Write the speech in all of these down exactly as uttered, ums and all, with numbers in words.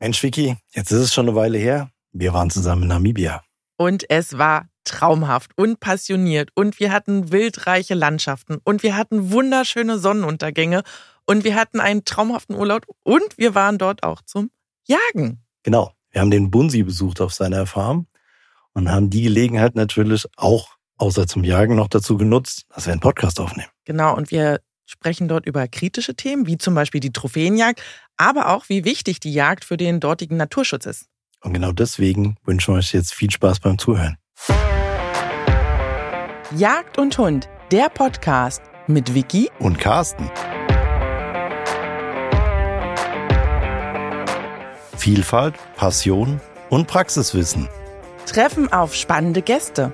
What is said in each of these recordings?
Mensch, Vicky, jetzt ist es schon eine Weile her. Wir waren zusammen in Namibia. Und es war traumhaft und passioniert. Und wir hatten wildreiche Landschaften. Und wir hatten wunderschöne Sonnenuntergänge. Und wir hatten einen traumhaften Urlaub. Und wir waren dort auch zum Jagen. Genau, wir haben den Bunsi besucht auf seiner Farm und haben die Gelegenheit natürlich auch, außer zum Jagen, noch dazu genutzt, dass wir einen Podcast aufnehmen. Genau, und wir sprechen dort über kritische Themen, wie zum Beispiel die Trophäenjagd, aber auch, wie wichtig die Jagd für den dortigen Naturschutz ist. Und genau deswegen wünschen wir euch jetzt viel Spaß beim Zuhören. Jagd und Hund, der Podcast mit Vicky und Carsten. Vielfalt, Passion und Praxiswissen. Treffen auf spannende Gäste.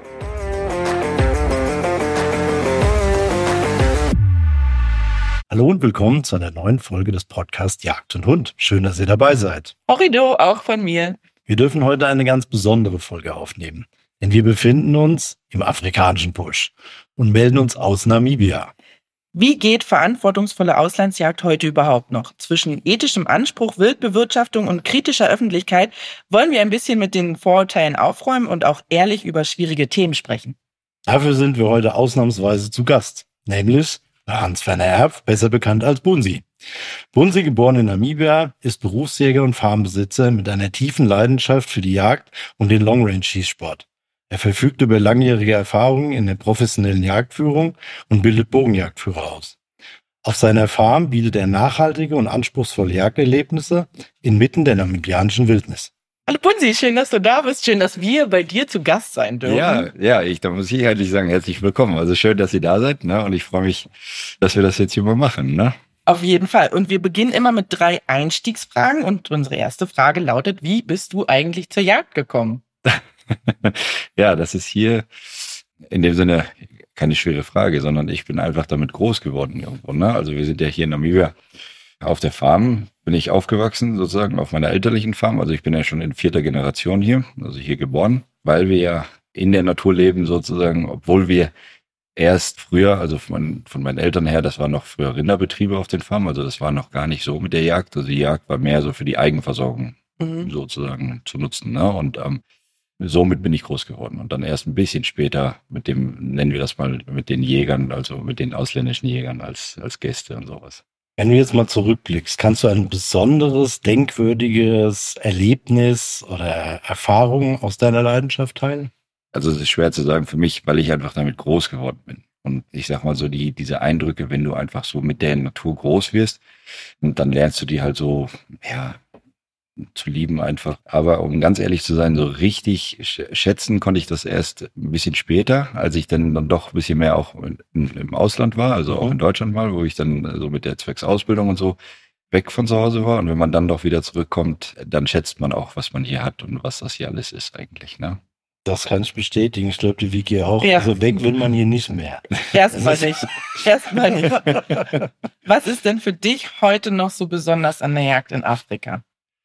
Hallo und willkommen zu einer neuen Folge des Podcasts Jagd und Hund. Schön, dass ihr dabei seid. Horrido, auch von mir. Wir dürfen heute eine ganz besondere Folge aufnehmen, denn wir befinden uns im afrikanischen Busch und melden uns aus Namibia. Wie geht verantwortungsvolle Auslandsjagd heute überhaupt noch? Zwischen ethischem Anspruch, Wildbewirtschaftung und kritischer Öffentlichkeit wollen wir ein bisschen mit den Vorurteilen aufräumen und auch ehrlich über schwierige Themen sprechen. Dafür sind wir heute ausnahmsweise zu Gast, nämlich Hans-Werner Erb, besser bekannt als Bunsi. Bunsi, geboren in Namibia, ist Berufsjäger und Farmbesitzer mit einer tiefen Leidenschaft für die Jagd und den Long-Range-Schießsport. Er verfügt über langjährige Erfahrungen in der professionellen Jagdführung und bildet Bogenjagdführer aus. Auf seiner Farm bietet er nachhaltige und anspruchsvolle Jagderlebnisse inmitten der namibianischen Wildnis. Hallo Bunsi, schön, dass du da bist. Schön, dass wir bei dir zu Gast sein dürfen. Ja, ja, ich, da muss ich eigentlich sagen, herzlich willkommen. Also schön, dass ihr da seid, ne? Und ich freue mich, dass wir das jetzt hier mal machen, ne? Auf jeden Fall. Und wir beginnen immer mit drei Einstiegsfragen. Und unsere erste Frage lautet, wie bist du eigentlich zur Jagd gekommen? Ja, das ist hier in dem Sinne keine schwere Frage, sondern ich bin einfach damit groß geworden irgendwo, ne? Also wir sind ja hier in Namibia auf der Farm, bin ich aufgewachsen sozusagen auf meiner elterlichen Farm. Also ich bin ja schon in vierter Generation hier, also hier geboren, weil wir ja in der Natur leben sozusagen, obwohl wir erst früher, also von, von meinen Eltern her, das waren noch früher Rinderbetriebe auf den Farmen, also das war noch gar nicht so mit der Jagd. Also die Jagd war mehr so für die Eigenversorgung mhm. sozusagen zu nutzen, ne? Und ähm, somit bin ich groß geworden und dann erst ein bisschen später mit dem, nennen wir das mal, mit den Jägern, also mit den ausländischen Jägern als, als Gäste und sowas. Wenn du jetzt mal zurückblickst, kannst du ein besonderes, denkwürdiges Erlebnis oder Erfahrung aus deiner Leidenschaft teilen? Also es ist schwer zu sagen für mich, weil ich einfach damit groß geworden bin. Und ich sag mal so, die diese Eindrücke, wenn du einfach so mit der Natur groß wirst, und dann lernst du die halt so, ja, zu lieben einfach. Aber um ganz ehrlich zu sein, so richtig schätzen konnte ich das erst ein bisschen später, als ich dann, dann doch ein bisschen mehr auch in, im Ausland war, also auch in Deutschland mal, wo ich dann so mit der Zwecksausbildung und so weg von zu Hause war. Und wenn man dann doch wieder zurückkommt, dann schätzt man auch, was man hier hat und was das hier alles ist eigentlich, ne? Das kann ich bestätigen. Ich glaube, die Vicky auch. Ja. Also weg will man hier nicht mehr. Erstmal nicht. Erstmal nicht. Was ist denn für dich heute noch so besonders an der Jagd in Afrika?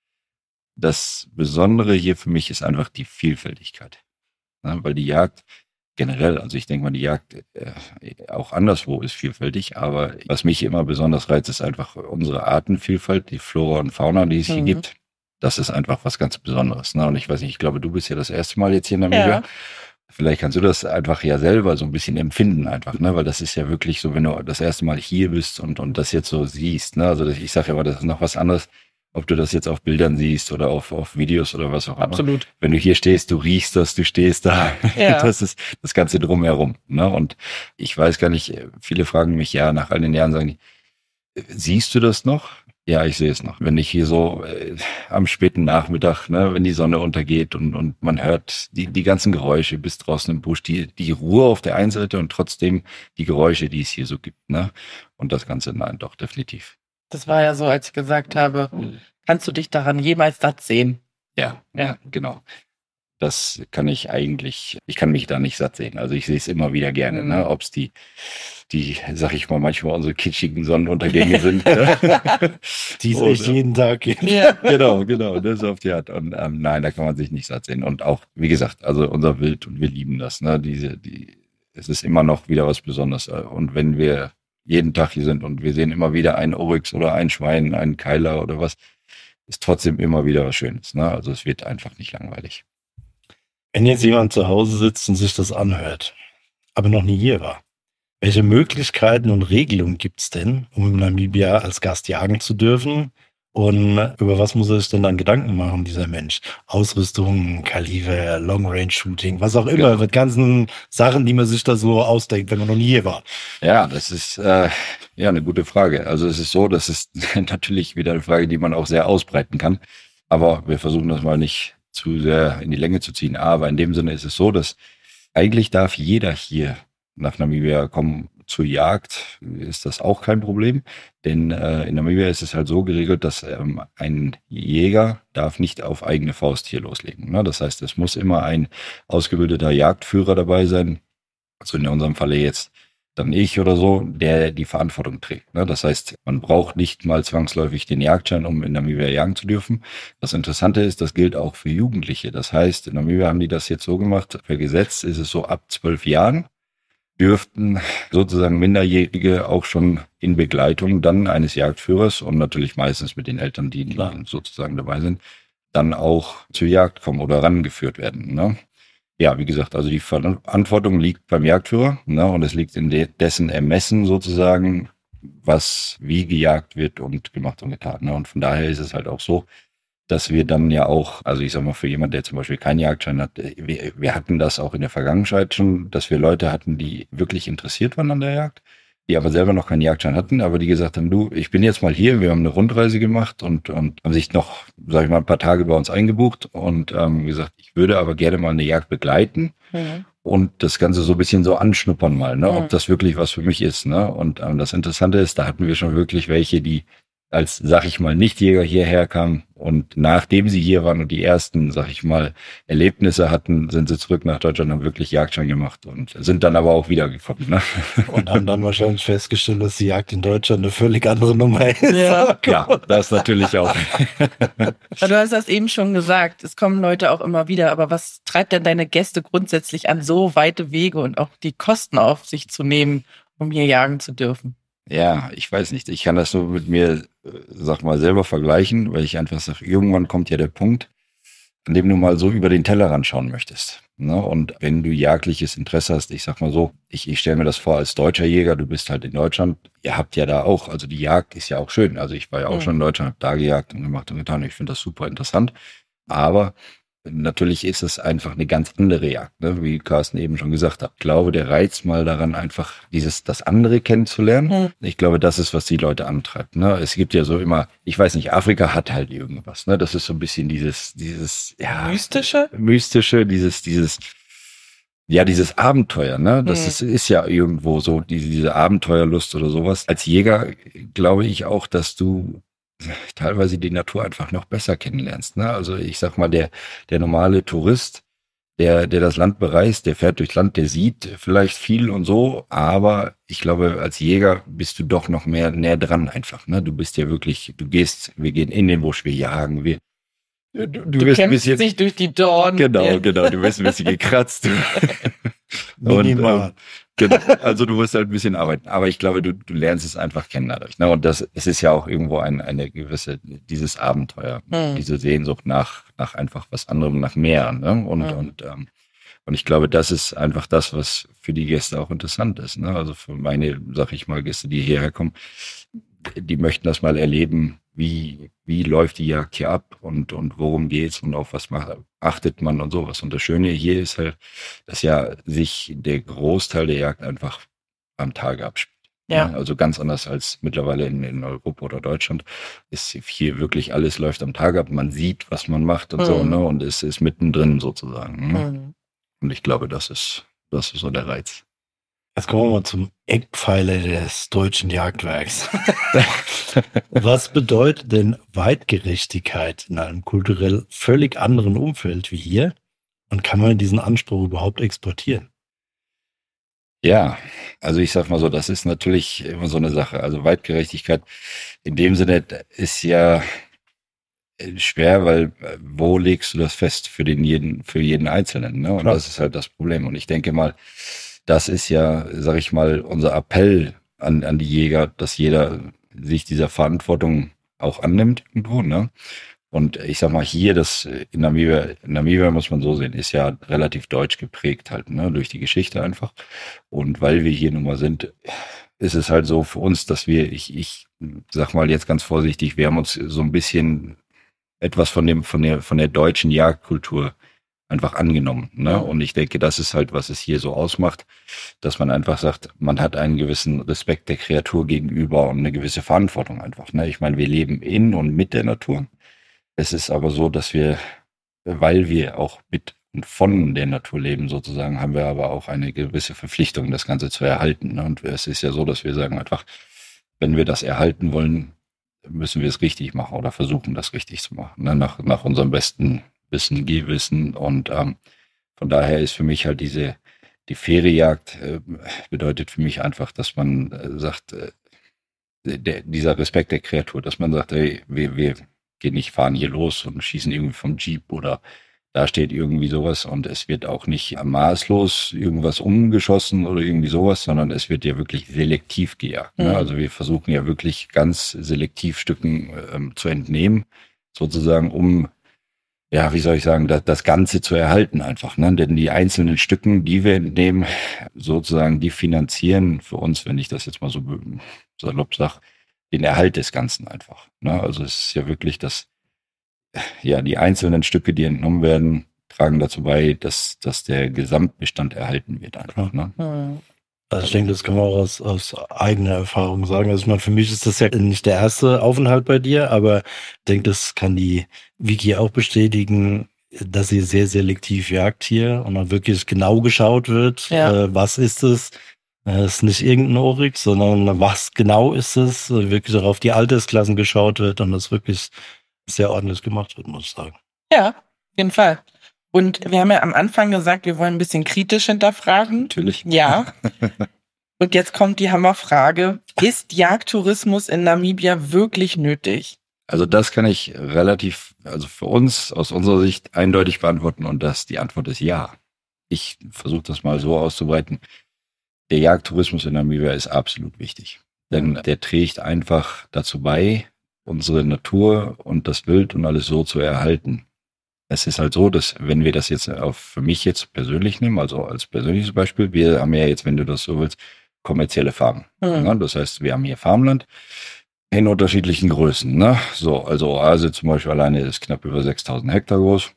Das Besondere hier für mich ist einfach die Vielfältigkeit. Ja, weil die Jagd generell, also ich denke mal, die Jagd äh, auch anderswo ist vielfältig, aber was mich immer besonders reizt, ist einfach unsere Artenvielfalt, die Flora und Fauna, die es hier Mhm. gibt. Das ist einfach was ganz Besonderes. Ne? Und ich weiß nicht, ich glaube, du bist ja das erste Mal jetzt hier in Namibia. Ja. Vielleicht kannst du das einfach ja selber so ein bisschen empfinden einfach, ne? Weil das ist ja wirklich so, wenn du das erste Mal hier bist und, und das jetzt so siehst, ne? Also ich sage ja mal, das ist noch was anderes, ob du das jetzt auf Bildern siehst oder auf, auf Videos oder was auch immer. Absolut. Wenn du hier stehst, du riechst das, du stehst da. Ja. Das ist das Ganze drumherum. Ne? Und ich weiß gar nicht, viele fragen mich ja nach all den Jahren, sagen die, siehst du das noch? Ja, ich sehe es noch. Wenn ich hier so äh, am späten Nachmittag, ne, wenn die Sonne untergeht und, und man hört die, die ganzen Geräusche bis draußen im Busch, die, die Ruhe auf der einen Seite und trotzdem die Geräusche, die es hier so gibt. Ne? Und das Ganze, nein, doch, definitiv. Das war ja so, als ich gesagt habe, kannst du dich daran jemals satt sehen? Ja, ja, genau. Das kann ich eigentlich, ich kann mich da nicht satt sehen. Also ich sehe es immer wieder gerne, Mhm. ne? Ob es die, die, sag ich mal, manchmal unsere kitschigen Sonnenuntergänge sind. Ne? Die es Oder- echt jeden Tag gibt. Ja. Genau, genau, das ist auf die Art. Und ähm, nein, da kann man sich nicht satt sehen. Und auch, wie gesagt, also unser Wild und wir lieben das. Ne? Diese, die, es ist immer noch wieder was Besonderes. Und wenn wir jeden Tag hier sind und wir sehen immer wieder einen Oryx oder ein Schwein, einen Keiler oder was, ist trotzdem immer wieder was Schönes. Ne? Also es wird einfach nicht langweilig. Wenn jetzt jemand zu Hause sitzt und sich das anhört, aber noch nie hier war, welche Möglichkeiten und Regelungen gibt es denn, um in Namibia als Gast jagen zu dürfen? Und über was muss er sich denn dann Gedanken machen, dieser Mensch? Ausrüstung, Kaliber, Long-Range-Shooting, was auch immer, Ja. mit ganzen Sachen, die man sich da so ausdenkt, wenn man noch nie hier war. Ja, das ist äh, ja eine gute Frage. Also es ist so, das ist natürlich wieder eine Frage, die man auch sehr ausbreiten kann. Aber wir versuchen das mal nicht zu sehr in die Länge zu ziehen. Aber in dem Sinne ist es so, dass eigentlich darf jeder hier nach Namibia kommen zur Jagd, ist das auch kein Problem. Denn äh, in Namibia ist es halt so geregelt, dass ähm, ein Jäger darf nicht auf eigene Faust hier loslegen. Ne? Das heißt, es muss immer ein ausgebildeter Jagdführer dabei sein. Also in unserem Falle jetzt dann ich oder so, der die Verantwortung trägt. Ne? Das heißt, man braucht nicht mal zwangsläufig den Jagdschein, um in Namibia jagen zu dürfen. Das Interessante ist, das gilt auch für Jugendliche. Das heißt, in Namibia haben die das jetzt so gemacht, per Gesetz ist es so, ab zwölf Jahren dürften sozusagen Minderjährige auch schon in Begleitung dann eines Jagdführers und natürlich meistens mit den Eltern, die Klar. sozusagen dabei sind, dann auch zur Jagd kommen oder rangeführt werden. Ne? Ja, wie gesagt, also die Verantwortung liegt beim Jagdführer, ne, und es liegt in de- dessen Ermessen sozusagen, was wie gejagt wird und gemacht und getan. Ne? Und von daher ist es halt auch so, dass wir dann ja auch, also ich sag mal, für jemand, der zum Beispiel keinen Jagdschein hat, wir, wir hatten das auch in der Vergangenheit schon, dass wir Leute hatten, die wirklich interessiert waren an der Jagd, die aber selber noch keinen Jagdschein hatten, aber die gesagt haben, du, ich bin jetzt mal hier, wir haben eine Rundreise gemacht und, und haben sich noch, sag ich mal, ein paar Tage bei uns eingebucht und ähm, gesagt, ich würde aber gerne mal eine Jagd begleiten Mhm. und das Ganze so ein bisschen so anschnuppern mal, ne, Mhm. ob das wirklich was für mich ist, ne, und ähm, das Interessante ist, da hatten wir schon wirklich welche, die als, sag ich mal, Nichtjäger hierher kamen und nachdem sie hier waren und die ersten, sag ich mal, Erlebnisse hatten, sind sie zurück nach Deutschland, haben wirklich Jagdschein gemacht und sind dann aber auch wiedergekommen. Ne? Und haben dann wahrscheinlich festgestellt, dass die Jagd in Deutschland eine völlig andere Nummer ist. Ja. Ja, das natürlich auch. Aber du hast das eben schon gesagt, es kommen Leute auch immer wieder, aber was treibt denn deine Gäste grundsätzlich an, so weite Wege und auch die Kosten auf sich zu nehmen, um hier jagen zu dürfen? Ja, ich weiß nicht. Ich kann das so mit mir, äh, sag mal, selber vergleichen, weil ich einfach sage, irgendwann kommt ja der Punkt, an dem du mal so über den Tellerrand schauen möchtest. Ne? Und wenn du jagdliches Interesse hast, ich sag mal so, ich, ich stelle mir das vor als deutscher Jäger, du bist halt in Deutschland, ihr habt ja da auch, also die Jagd ist ja auch schön. Also ich war ja auch Mhm. schon in Deutschland, hab da gejagt und gemacht und getan. Ich finde das super interessant. Aber natürlich ist es einfach eine ganz andere Jagd, ne? Wie Carsten eben schon gesagt hat. Ich glaube, der Reiz mal daran, einfach dieses, das andere kennenzulernen. Hm. Ich glaube, das ist, was die Leute antreibt, ne? Es gibt ja so immer, ich weiß nicht, Afrika hat halt irgendwas, ne? Das ist so ein bisschen dieses, dieses, ja. Mystische? Mystische, dieses, dieses, ja, dieses Abenteuer, ne? Das Hm. ist, ist ja irgendwo so, diese, diese Abenteuerlust oder sowas. Als Jäger glaube ich auch, dass du teilweise die Natur einfach noch besser kennenlernst. Ne? Also ich sag mal, der, der normale Tourist, der, der das Land bereist, der fährt durchs Land, der sieht vielleicht viel und so, aber ich glaube, als Jäger bist du doch noch mehr näher dran einfach. Ne? Du bist ja wirklich, du gehst, wir gehen in den Busch, wir jagen, wir, du, du, Du, wirst ein kämpfst bisschen, dich durch die Dornen. genau, genau, du wirst ein bisschen gekratzt. Und, Minimal. ähm, genau, also du musst halt ein bisschen arbeiten. Aber ich glaube, du, du lernst es einfach kennen dadurch. Ne? Und das, es ist ja auch irgendwo ein, eine gewisse, dieses Abenteuer, Hm. diese Sehnsucht nach, nach einfach was anderem, nach mehr. Ne? Und, Hm. und, ähm, und ich glaube, das ist einfach das, was für die Gäste auch interessant ist. Ne? Also für meine, sag ich mal, Gäste, die hierher kommen, die möchten das mal erleben, wie, wie läuft die Jagd hier ab und, und worum geht's und auf was macht, achtet man und sowas. Und das Schöne hier ist halt, dass ja sich der Großteil der Jagd einfach am Tage abspielt. Ja. Ne? Also ganz anders als mittlerweile in, in Europa oder Deutschland ist hier wirklich alles läuft am Tag ab. Man sieht, was man macht und so, Mhm. ne? Und es ist mittendrin sozusagen. Ne? Mhm. Und ich glaube, das ist, das ist so der Reiz. Jetzt kommen wir mal zum Eckpfeiler des deutschen Jagdwerks. Was bedeutet denn Weitgerechtigkeit in einem kulturell völlig anderen Umfeld wie hier? Und kann man diesen Anspruch überhaupt exportieren? Ja, also ich sag mal so, das ist natürlich immer so eine Sache. Also Weitgerechtigkeit in dem Sinne ist ja schwer, weil äh, wo legst du das fest für den jeden, für jeden Einzelnen, ne? Und Klar. das ist halt das Problem. Und ich denke mal, das ist ja, sag ich mal, unser Appell an, an die Jäger, dass jeder sich dieser Verantwortung auch annimmt irgendwo, ne? Und ich sag mal, hier, das in Namibia, in Namibia muss man so sehen, ist ja relativ deutsch geprägt halt, ne, durch die Geschichte einfach. Und weil wir hier nun mal sind, ist es halt so für uns, dass wir, ich, ich sag mal jetzt ganz vorsichtig, wir haben uns so ein bisschen etwas von dem, von der, von der deutschen Jagdkultur einfach angenommen, ne? Und ich denke, das ist halt, was es hier so ausmacht, dass man einfach sagt, man hat einen gewissen Respekt der Kreatur gegenüber und eine gewisse Verantwortung einfach, ne? Ich meine, wir leben in und mit der Natur. Es ist aber so, dass wir, weil wir auch mit und von der Natur leben sozusagen, haben wir aber auch eine gewisse Verpflichtung, das Ganze zu erhalten, ne? Und es ist ja so, dass wir sagen einfach, wenn wir das erhalten wollen, müssen wir es richtig machen oder versuchen, das richtig zu machen, ne? Nach, nach unserem besten Wissen, Gehwissen. Und ähm, von daher ist für mich halt diese, die Feriejagd äh, bedeutet für mich einfach, dass man äh, sagt, äh, der, dieser Respekt der Kreatur, dass man sagt, hey, wir, wir gehen nicht, fahren hier los und schießen irgendwie vom Jeep oder da steht irgendwie sowas und es wird auch nicht maßlos irgendwas umgeschossen oder irgendwie sowas, sondern es wird ja wirklich selektiv gejagt. Ne? Mhm. Also wir versuchen ja wirklich ganz selektiv Stücken ähm, zu entnehmen, sozusagen, um, ja, wie soll ich sagen, das, das Ganze zu erhalten einfach. Ne? Denn die einzelnen Stücken, die wir entnehmen, sozusagen, die finanzieren für uns, wenn ich das jetzt mal so salopp sage, den Erhalt des Ganzen einfach. Ne? Also es ist ja wirklich das, ja, die einzelnen Stücke, die entnommen werden, tragen dazu bei, dass, dass der Gesamtbestand erhalten wird einfach. Ne? Mhm. Also ich denke, das kann man auch aus, aus eigener Erfahrung sagen. Also ich meine, für mich ist das ja nicht der erste Aufenthalt bei dir, aber ich denke, das kann die Vicky auch bestätigen, dass sie sehr selektiv jagt hier und dann wirklich genau geschaut wird, Ja. äh, was ist es. Es ist nicht irgendein Oryx, sondern was genau ist es, wirklich auch auf die Altersklassen geschaut wird und das wirklich sehr ordentlich gemacht wird, muss ich sagen. Ja, auf jeden Fall. Und wir haben ja am Anfang gesagt, wir wollen ein bisschen kritisch hinterfragen. Natürlich. Ja. Und jetzt kommt die Hammerfrage. Ist Jagdtourismus in Namibia wirklich nötig? Also das kann ich relativ, also für uns aus unserer Sicht eindeutig beantworten und das, die Antwort ist ja. Ich versuche das mal so auszubreiten. Der Jagdtourismus in Namibia ist absolut wichtig. Denn der trägt einfach dazu bei, unsere Natur und das Wild und alles so zu erhalten. Es ist halt so, dass wenn wir das jetzt auf für mich jetzt persönlich nehmen, also als persönliches Beispiel, wir haben ja jetzt, wenn du das so willst, kommerzielle Farmen. Mhm. Ne? Das heißt, wir haben hier Farmland in unterschiedlichen Größen. Ne? So, also Oase zum Beispiel alleine ist knapp über sechstausend Hektar groß.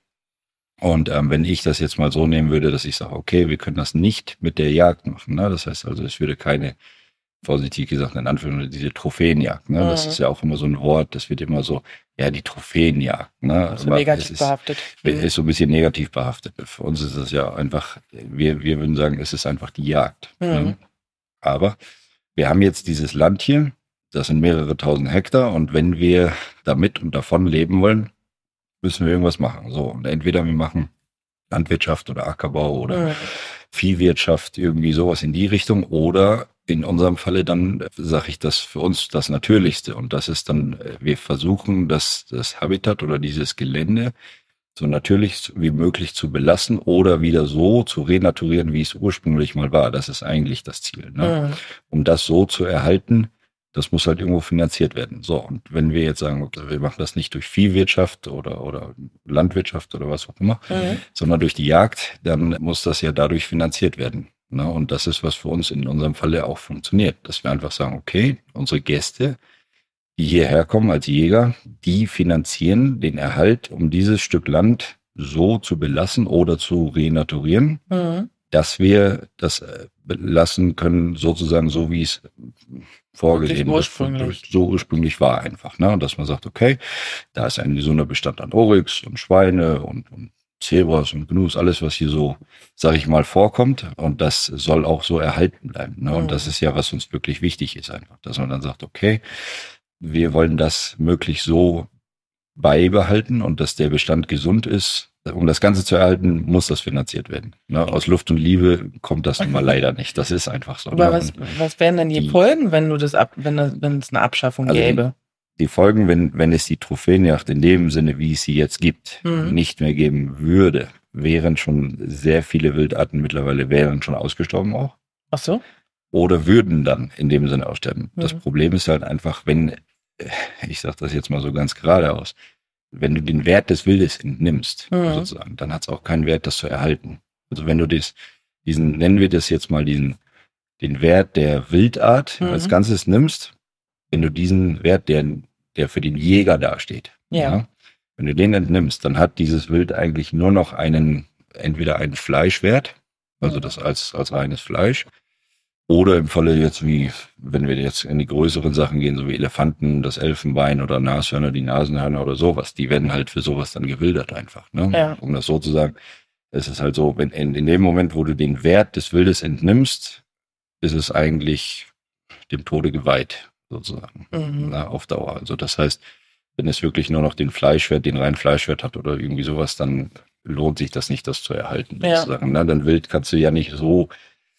Und ähm, wenn ich das jetzt mal so nehmen würde, dass ich sage, okay, wir können das nicht mit der Jagd machen. Ne? Das heißt also, es würde keine, vorsichtig gesagt, in Anführungszeichen, diese Trophäenjagd. Ne? Mhm. Das ist ja auch immer so ein Wort, das wird immer so, ja, die Trophäenjagd. Ne? Also Aber negativ es ist, behaftet. ist so ein bisschen negativ behaftet. Für uns ist es ja einfach, wir, wir würden sagen, es ist einfach die Jagd. Mhm. Ne? Aber wir haben jetzt dieses Land hier, das sind mehrere tausend Hektar und wenn wir damit und davon leben wollen, müssen wir irgendwas machen. So, und entweder wir machen Landwirtschaft oder Ackerbau oder Mhm. Viehwirtschaft, irgendwie sowas in die Richtung. Oder in unserem Falle dann, sage ich, das für uns das Natürlichste. Und das ist dann, wir versuchen, das, das Habitat oder dieses Gelände so natürlich wie möglich zu belassen oder wieder so zu renaturieren, wie es ursprünglich mal war. Das ist eigentlich das Ziel. Ne? Mhm. Um das so zu erhalten, das muss halt irgendwo finanziert werden. So, und wenn wir jetzt sagen, okay, wir machen das nicht durch Viehwirtschaft oder, oder Landwirtschaft oder was auch immer, Mhm. sondern durch die Jagd, dann muss das ja dadurch finanziert werden. Ne? Und das ist, was für uns in unserem Falle auch funktioniert, dass wir einfach sagen, okay, unsere Gäste, die hierher kommen als Jäger, die finanzieren den Erhalt, um dieses Stück Land so zu belassen oder zu renaturieren, Mhm. dass wir das äh, belassen können, sozusagen so, wie es vorgesehen Wirklich ursprünglich. so ursprünglich war einfach. Ne? Und dass man sagt, okay, da ist ein gesunder Bestand an Oryx und Schweine und, und Zebras und Gnus, alles, was hier so, sag ich mal, vorkommt. Und das soll auch so erhalten bleiben. Ne? Und Mhm. das ist ja, was uns wirklich wichtig ist einfach, dass man dann sagt, okay, wir wollen das möglichst so beibehalten und dass der Bestand gesund ist. Um das Ganze zu erhalten, muss das finanziert werden. Ne? Aus Luft und Liebe kommt das nun mal leider nicht. Das ist einfach so. Aber ne? was, Und was wären denn die die- Folgen, wenn du das ab, wenn, das, wenn es eine Abschaffung Also die- gäbe? die Folgen, wenn, wenn es die Trophäenjagd in dem Sinne, wie es sie jetzt gibt, Mhm. nicht mehr geben würde, wären schon sehr viele Wildarten mittlerweile wären schon ausgestorben auch. Ach so? Oder würden dann in dem Sinne aussterben. Das Mhm. Problem ist halt einfach, wenn, äh, ich sage das jetzt mal so ganz geradeaus, wenn du den Wert des Wildes entnimmst, Mhm. sozusagen, dann hat es auch keinen Wert, das zu erhalten. Also wenn du das, diesen, nennen wir das jetzt mal diesen, den Wert der Wildart Mhm. als Ganzes nimmst, wenn du diesen Wert, der, der für den Jäger dasteht, Ja. wenn du den entnimmst, dann hat dieses Wild eigentlich nur noch einen, entweder einen Fleischwert, also Mhm. das als, als reines Fleisch, oder im Falle jetzt wie, wenn wir jetzt in die größeren Sachen gehen, so wie Elefanten, das Elfenbein oder Nashörner, die Nasenhörner oder sowas, die werden halt für sowas dann gewildert einfach, ne? Ja. Um das so zu sagen, es ist halt so, wenn in, in dem Moment, wo du den Wert des Wildes entnimmst, ist es eigentlich dem Tode geweiht, sozusagen, Mhm. na, auf Dauer. Also das heißt, wenn es wirklich nur noch den Fleischwert, den reinen Fleischwert hat oder irgendwie sowas, dann lohnt sich das nicht, das zu erhalten, Ja. sozusagen. Na, dann Wild kannst du ja nicht so,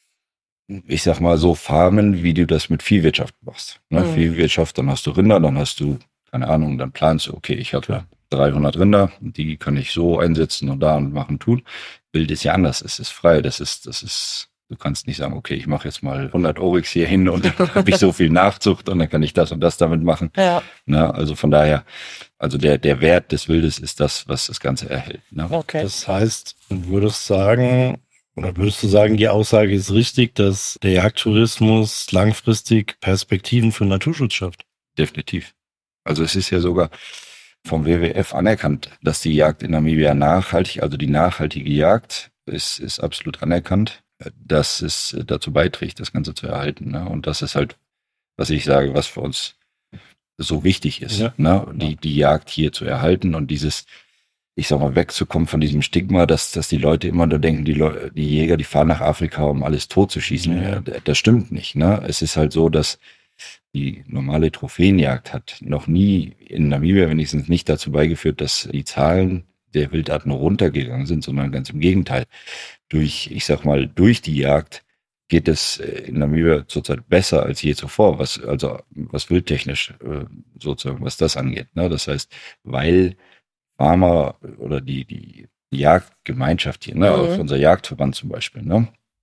ich sag mal, so farmen, wie du das mit Viehwirtschaft machst. Ne? Mhm. Viehwirtschaft, dann hast du Rinder, dann hast du, keine Ahnung, dann planst du, okay, ich habe dreihundert Rinder, die kann ich so einsetzen und da und machen, tun. Wild ist ja anders, es ist frei, das ist, das ist, du kannst nicht sagen, okay, ich mache jetzt mal hundert Oryx hier hin und dann habe ich so viel Nachzucht und dann kann ich das und das damit machen. Ja, Ne? Also von daher, also der, der Wert des Wildes ist das, was das Ganze erhält. Ne? okay. Das heißt, du würdest sagen, oder würdest du sagen, die Aussage ist richtig, dass der Jagdtourismus langfristig Perspektiven für Naturschutz schafft? Definitiv. Also es ist ja sogar vom W W F anerkannt, dass die Jagd in Namibia nachhaltig, also die nachhaltige Jagd ist, ist absolut anerkannt, dass es dazu beiträgt, das Ganze zu erhalten. Ne? Und das ist halt, was ich sage, was für uns so wichtig ist, Ja. ne? Die, die Jagd hier zu erhalten und dieses, ich sag mal, wegzukommen von diesem Stigma, dass, dass die Leute immer da denken, die, Leu- die Jäger, die fahren nach Afrika, um alles totzuschießen. Ja. Ja, d- das stimmt nicht. Ne? Es ist halt so, dass die normale Trophäenjagd hat noch nie in Namibia wenigstens nicht dazu beigeführt, dass die Zahlen der Wildarten runtergegangen sind, sondern ganz im Gegenteil. Durch, ich sag mal, durch die Jagd geht es in Namibia zurzeit besser als je zuvor, was, also, was wildtechnisch, äh, sozusagen, was das angeht. Ne? Das heißt, weil Farmer oder die, die Jagdgemeinschaft hier, ne, Mhm. auf unser Jagdverband zum Beispiel, ne?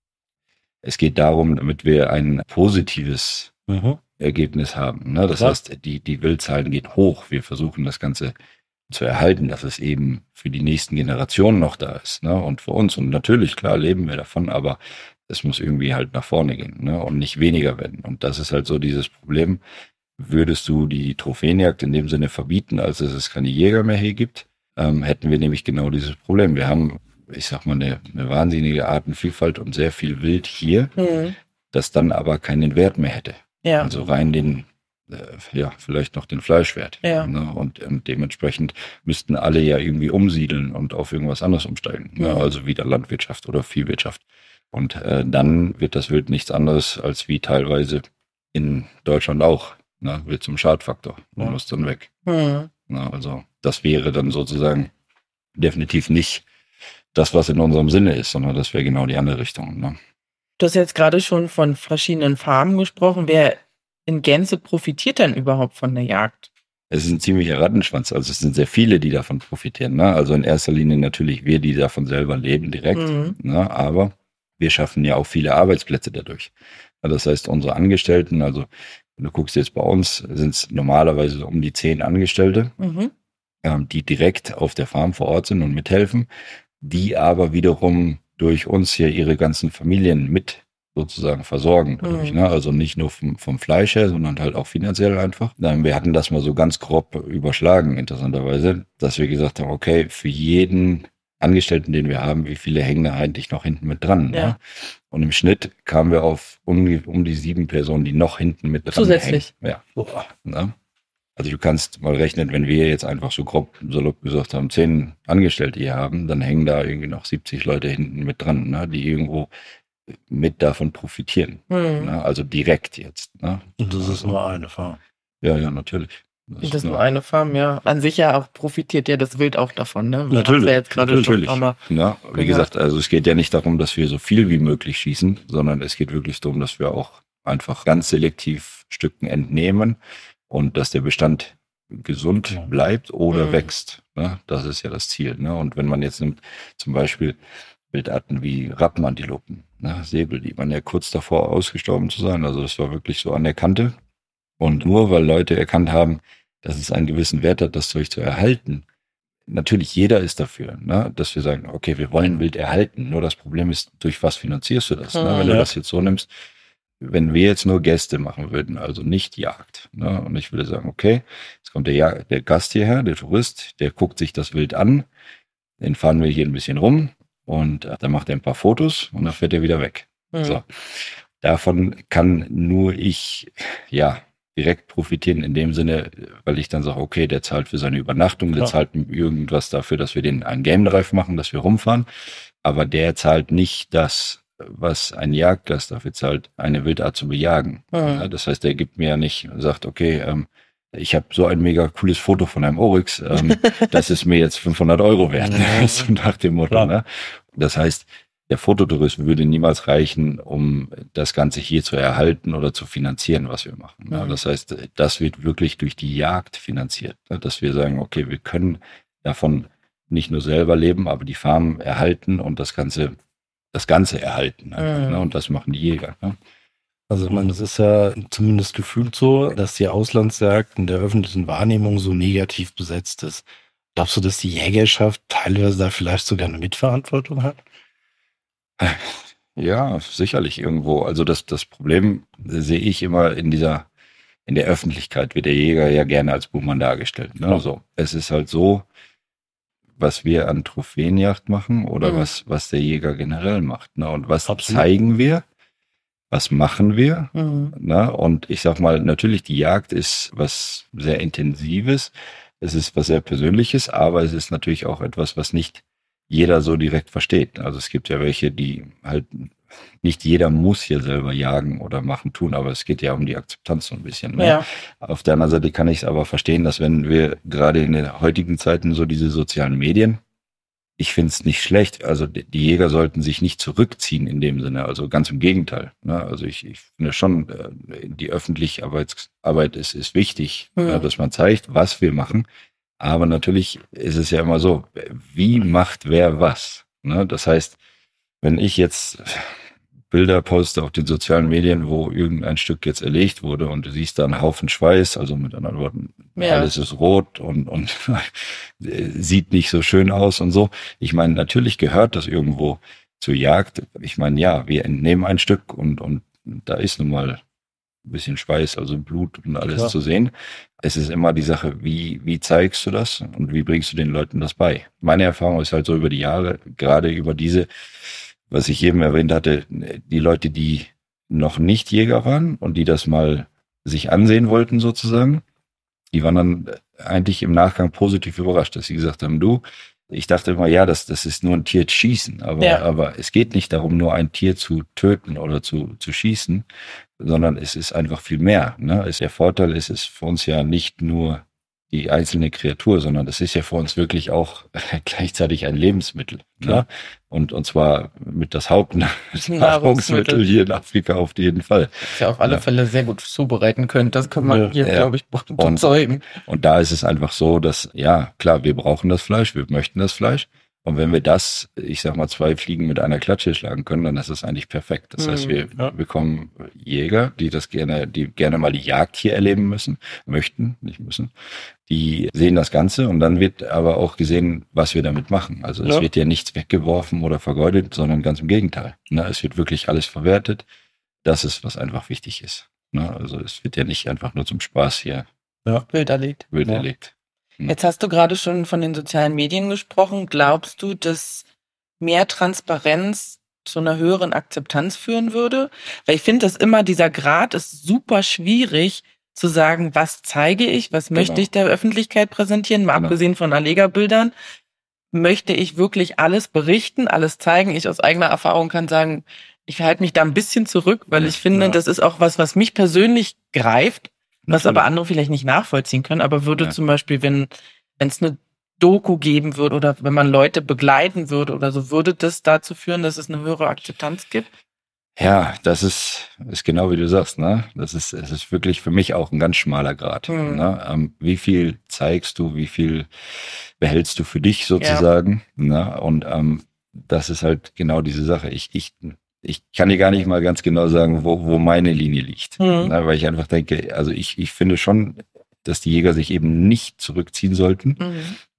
Es geht darum, damit wir ein positives Mhm. Ergebnis haben. Ne? Das Klar. heißt, die, die Wildzahlen gehen hoch. Wir versuchen das Ganze zu erhalten, dass es eben für die nächsten Generationen noch da ist. Ne? Und für uns. Und natürlich, klar, leben wir davon, aber es muss irgendwie halt nach vorne gehen, ne? Und nicht weniger werden. Und das ist halt so dieses Problem. Würdest du die Trophäenjagd in dem Sinne verbieten, als dass es keine Jäger mehr hier gibt, ähm, hätten wir nämlich genau dieses Problem. Wir haben, ich sag mal, eine, eine wahnsinnige Artenvielfalt und sehr viel Wild hier, Mhm. das dann aber keinen Wert mehr hätte. Ja. Also rein den, äh, ja, vielleicht noch den Fleischwert. Ja. Ne? Und, und dementsprechend müssten alle ja irgendwie umsiedeln und auf irgendwas anderes umsteigen. Ne? Mhm. Also wieder Landwirtschaft oder Viehwirtschaft. Und äh, dann wird das Wild nichts anderes als wie teilweise in Deutschland auch. Ne? Wird zum Schadfaktor und Ja. muss dann weg. Mhm. Ne? Also das wäre dann sozusagen definitiv nicht das, was in unserem Sinne ist, sondern das wäre genau die andere Richtung. Ne? Du hast jetzt gerade schon von verschiedenen Farmen gesprochen. Wer in Gänze profitiert denn überhaupt von der Jagd? Es ist ein ziemlicher Rattenschwanz. Also es sind sehr viele, die davon profitieren. Ne? Also in erster Linie natürlich wir, die davon selber leben direkt. Mhm. Ne? Aber wir schaffen ja auch viele Arbeitsplätze dadurch. Ja, das heißt, unsere Angestellten, also wenn du guckst jetzt bei uns, sind es normalerweise so um die zehn Angestellte, Mhm. ähm, die direkt auf der Farm vor Ort sind und mithelfen, die aber wiederum durch uns hier ihre ganzen Familien mit sozusagen versorgen. Dadurch, Mhm. ne? Also nicht nur vom, vom Fleisch her, sondern halt auch finanziell einfach. Dann, wir hatten das mal so ganz grob überschlagen, interessanterweise, dass wir gesagt haben, okay, für jeden Angestellten, den wir haben, wie viele hängen da eigentlich noch hinten mit dran? Ja. Ne? Und im Schnitt kamen wir auf um, die- um die sieben Personen, die noch hinten mit dran Zusätzlich. hängen. Ja. Ne? Also du kannst mal rechnen, wenn wir jetzt einfach so grob salopp gesagt haben, zehn Angestellte hier haben, dann hängen da irgendwie noch siebzig Leute hinten mit dran, ne, die irgendwo mit davon profitieren. Mhm. Ne, also direkt jetzt. Ne. Und das ist nur eine Farm. Ja, ja, natürlich. Das ist nur eine Farm, ja. An sich ja auch profitiert ja das Wild auch davon, ne? Natürlich, Hast du ja jetzt gerade schon natürlich. nochmal. Ja, wie Ja. gesagt, also es geht ja nicht darum, dass wir so viel wie möglich schießen, sondern es geht wirklich darum, dass wir auch einfach ganz selektiv Stücken entnehmen und dass der Bestand gesund Ja. bleibt oder Mhm. wächst. Ne? Das ist ja das Ziel. Ne? Und wenn man jetzt nimmt, zum Beispiel Wildarten wie Rappenantilopen, ne? Säbel, die waren ja kurz davor ausgestorben zu sein. Also das war wirklich so an der Kante. Und nur weil Leute erkannt haben, dass es einen gewissen Wert hat, das Zeug zu erhalten, natürlich jeder ist dafür, ne, dass wir sagen, okay, wir wollen Wild erhalten. Nur das Problem ist, durch was finanzierst du das? Mhm. Ne? Wenn du Ja. das jetzt so nimmst, wenn wir jetzt nur Gäste machen würden, also nicht Jagd, ne, und ich würde sagen, okay, jetzt kommt der, Jag- der Gast hierher, der Tourist, der guckt sich das Wild an, den fahren wir hier ein bisschen rum und äh, dann macht er ein paar Fotos und dann fährt er wieder weg. Mhm. So. Davon kann nur ich, ja, direkt profitieren in dem Sinne, weil ich dann sage, okay, der zahlt für seine Übernachtung, der Ja. zahlt irgendwas dafür, dass wir den einen Game Drive machen, dass wir rumfahren, aber der zahlt nicht das, was ein Jagdgast dafür zahlt, eine Wildart zu bejagen. Mhm. Ja, das heißt, der gibt mir ja nicht, sagt, okay, ähm, ich habe so ein mega cooles Foto von einem Oryx, ähm, das ist mir jetzt fünfhundert Euro wert, Ja. so nach dem Motto. Klar. Ne? Das heißt, der Fototourist würde niemals reichen, um das Ganze hier zu erhalten oder zu finanzieren, was wir machen. Ja, Mhm. das heißt, das wird wirklich durch die Jagd finanziert, ne? Dass wir sagen, okay, wir können davon nicht nur selber leben, aber die Farm erhalten und das Ganze, das Ganze erhalten. Einfach, Mhm. ne? Und das machen die Jäger. Ne? Also ich meine, es ist ja zumindest gefühlt so, dass die Auslandsjagd in der öffentlichen Wahrnehmung so negativ besetzt ist. Glaubst du, dass die Jägerschaft teilweise da vielleicht sogar eine Mitverantwortung hat? Ja, sicherlich irgendwo. Also das, das Problem sehe ich immer in dieser, in der Öffentlichkeit wird der Jäger ja gerne als Buhmann dargestellt. Ne? Ja. So, es ist halt so, was wir an Trophäenjagd machen oder Mhm. was, was der Jäger generell macht. Ne? Und was Absolut. zeigen wir? Was machen wir? Mhm. Ne? Und ich sag mal, natürlich, die Jagd ist was sehr Intensives. Es ist was sehr Persönliches, aber es ist natürlich auch etwas, was nicht jeder so direkt versteht. Also es gibt ja welche, die halt, nicht jeder muss hier selber jagen oder machen, tun, aber es geht ja um die Akzeptanz so ein bisschen. Ne? Ja. Auf der anderen Seite kann ich es aber verstehen, dass wenn wir gerade in den heutigen Zeiten so diese sozialen Medien, ich finde es nicht schlecht. Also die die Jäger sollten sich nicht zurückziehen in dem Sinne. Also ganz im Gegenteil. Ne? Also ich, ich finde schon, äh, die öffentliche Arbeits Arbeit ist, ist wichtig, Mhm. ja, dass man zeigt, was wir machen. Aber natürlich ist es ja immer so, wie macht wer was? Ne? Das heißt, wenn ich jetzt Bilder poste auf den sozialen Medien, wo irgendein Stück jetzt erlegt wurde und du siehst da einen Haufen Schweiß, also mit anderen Worten, Ja. alles ist rot und, und sieht nicht so schön aus und so. Ich meine, natürlich gehört das irgendwo zur Jagd. Ich meine, ja, wir entnehmen ein Stück und, und da ist nun mal ein bisschen Schweiß, also Blut und alles Klar. zu sehen. Es ist immer die Sache, wie, wie zeigst du das und wie bringst du den Leuten das bei? Meine Erfahrung ist halt so über die Jahre, gerade über diese, was ich eben erwähnt hatte, die Leute, die noch nicht Jäger waren und die das mal sich ansehen wollten sozusagen, die waren dann eigentlich im Nachgang positiv überrascht, dass sie gesagt haben, du, ich dachte immer, ja, das, das ist nur ein Tier zu schießen, aber, Ja. aber es geht nicht darum, nur ein Tier zu töten oder zu, zu schießen, sondern es ist einfach viel mehr. Ne? Es, der Vorteil ist, es ist für uns ja nicht nur die einzelne Kreatur, sondern das ist ja für uns wirklich auch gleichzeitig ein Lebensmittel. Klar. Ne? Und, und zwar mit das Hauptnahrungsmittel Nahrungsmittel. hier in Afrika auf jeden Fall. Das ihr auf alle Ja. Fälle sehr gut zubereiten könnt. Das kann man Ja. hier, Ja. glaube ich, Und- bezeugen. Und da ist es einfach so, dass, ja, klar, wir brauchen das Fleisch, wir möchten das Fleisch. Und wenn wir das, ich sag mal, zwei Fliegen mit einer Klatsche schlagen können, dann ist das eigentlich perfekt. Das Mhm. heißt, wir Ja. bekommen Jäger, die das gerne, die gerne mal die Jagd hier erleben müssen, möchten, nicht müssen. Die sehen das Ganze und dann wird aber auch gesehen, was wir damit machen. Also es Ja. wird ja nichts weggeworfen oder vergeudet, sondern ganz im Gegenteil. Ne, es wird wirklich alles verwertet. Das ist, was einfach wichtig ist. Ne, also es wird ja nicht einfach nur zum Spaß hier Bild erlegt. wild Ja. erlegt. Jetzt hast du gerade schon von den sozialen Medien gesprochen. Glaubst du, dass mehr Transparenz zu einer höheren Akzeptanz führen würde? Weil ich finde, dass immer dieser Grad ist super schwierig zu sagen, was zeige ich, was Genau. möchte ich der Öffentlichkeit präsentieren, mal Genau. abgesehen von Erlegerbildern. Möchte ich wirklich alles berichten, alles zeigen? Ich aus eigener Erfahrung kann sagen, ich halte mich da ein bisschen zurück, weil ich finde, Ja. das ist auch was, was mich persönlich greift, was Natürlich. aber andere vielleicht nicht nachvollziehen können, aber würde Ja. zum Beispiel, wenn wenn es eine Doku geben würde oder wenn man Leute begleiten würde oder so, würde das dazu führen, dass es eine höhere Akzeptanz gibt? Ja, das ist, ist genau wie du sagst, ne? Das ist, es ist wirklich für mich auch ein ganz schmaler Grad. Mhm. Ne? Ähm, wie viel zeigst du, wie viel behältst du für dich sozusagen? Ne? Und ähm, das ist halt genau diese Sache. Ich, ich, ich kann dir gar nicht mal ganz genau sagen, wo, wo meine Linie liegt. Mhm. Ne? Weil ich einfach denke, also ich, ich finde schon, dass die Jäger sich eben nicht zurückziehen sollten. Mhm.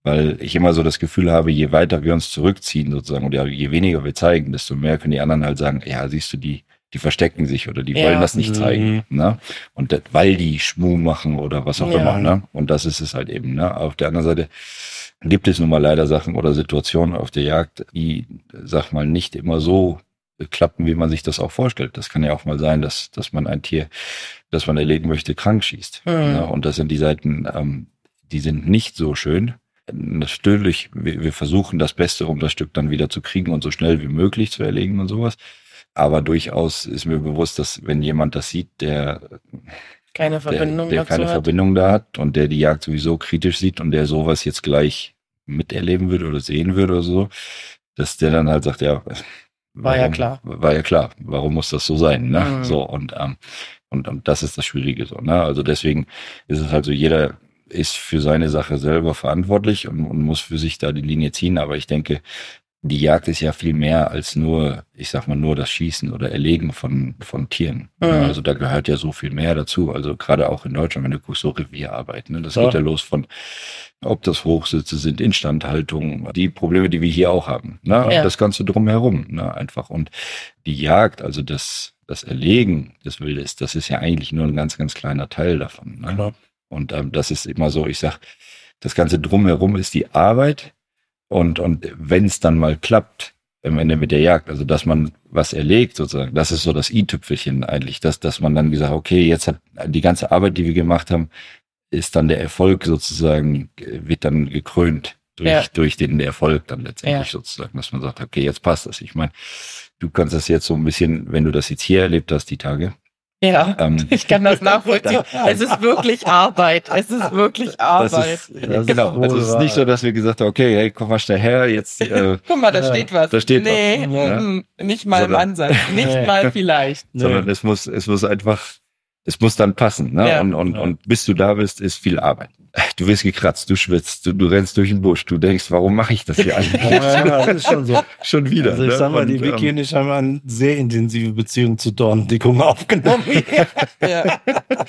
weil ich immer so das Gefühl habe, je weiter wir uns zurückziehen sozusagen oder je weniger wir zeigen, desto mehr können die anderen halt sagen, ja, siehst du, die die verstecken sich oder die Ja. wollen das nicht zeigen, Mhm. ne? Und das, weil die Schmuh machen oder was auch Ja. immer, ne? Und das ist es halt eben, ne? Auf der anderen Seite gibt es nun mal leider Sachen oder Situationen auf der Jagd, die, sag mal, nicht immer so klappen, wie man sich das auch vorstellt. Das kann ja auch mal sein, dass, dass man ein Tier, das man erlegen möchte, krank schießt. Mhm. Ne? Und das sind die Seiten, ähm, die sind nicht so schön. Natürlich, wir, wir versuchen das Beste, um das Stück dann wieder zu kriegen und so schnell wie möglich zu erlegen und sowas. Aber durchaus ist mir bewusst, dass wenn jemand das sieht, der, Keine der, Verbindung der dazu keine hat. Verbindung da hat und der die Jagd sowieso kritisch sieht und der sowas jetzt gleich miterleben würde oder sehen würde oder so, dass der dann halt sagt, ja, War ja warum- klar. War ja klar. Warum muss das so sein, ne? Mhm. So, und, ähm, und, und das ist das Schwierige so, ne? Also deswegen ist es halt so, jeder ist für seine Sache selber verantwortlich und, und muss für sich da die Linie ziehen. Aber ich denke, die Jagd ist ja viel mehr als nur, ich sag mal, nur das Schießen oder Erlegen von, von Tieren. Mhm. Ja, also da gehört ja so viel mehr dazu. Also gerade auch in Deutschland, wenn du guckst, so Revierarbeit, ne? Das Ja. geht ja los von, ob das Hochsitze sind, Instandhaltung, die Probleme, die wir hier auch haben, ne? Ja. Das Ganze drumherum, ne? Einfach. Und die Jagd, also das, das Erlegen des Wildes, das ist ja eigentlich nur ein ganz, ganz kleiner Teil davon, ne? Klar. Und ähm, das ist immer so, ich sag, das Ganze drumherum ist die Arbeit. Und, und wenn es dann mal klappt, am Ende mit der Jagd, also dass man was erlegt sozusagen, das ist so das i-Tüpfelchen eigentlich, dass, dass man dann gesagt, okay, jetzt hat die ganze Arbeit, die wir gemacht haben, ist dann der Erfolg sozusagen, wird dann gekrönt durch, Ja. durch den Erfolg dann letztendlich Ja. sozusagen, dass man sagt, okay, jetzt passt das. Ich meine, du kannst das jetzt so ein bisschen, wenn du das jetzt hier erlebt hast, die Tage, Ja, ähm, ich kann das nachvollziehen. Es ist wirklich Arbeit. Es ist wirklich Arbeit. das ist, Das genau, ist also es ist nicht so, dass wir gesagt haben, okay, hey, komm mal schnell her, jetzt, äh, Guck mal, da Ja, steht was. da steht nee, was, mm, nicht mal im Sondern- Ansatz. Nicht Nee. mal vielleicht. Nee. sondern es muss, es muss einfach, es muss dann passen, ne? Ja. Und, und, Ja. und bis du da bist, ist viel Arbeit. Du wirst gekratzt, du schwitzt, du, du rennst durch den Busch, du denkst, warum mache ich das hier eigentlich? Ja, ja, das ist schon so. Schon wieder. Also ich ne? sag mal, Und, die Vicky ähm, und ich haben eine sehr intensive Beziehung zu Dornendickung aufgenommen. Ja.